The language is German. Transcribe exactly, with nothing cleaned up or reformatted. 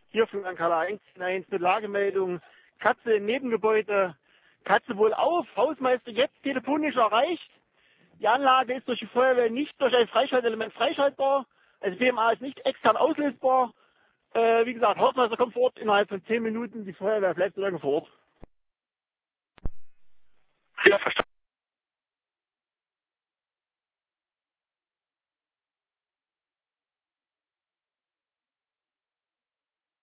Hier Flugankala eins eins mit Lagemeldung. Katze im Nebengebäude. Katze wohl auf. Hausmeister jetzt telefonisch erreicht. Die Anlage ist durch die Feuerwehr nicht durch ein Freischaltelement freischaltbar. Also B M A ist nicht extern auslösbar. Äh, wie gesagt, Hausmeister kommt vor Ort innerhalb von zehn Minuten. Die Feuerwehr bleibt so lange vor Ort. Ja, verstanden.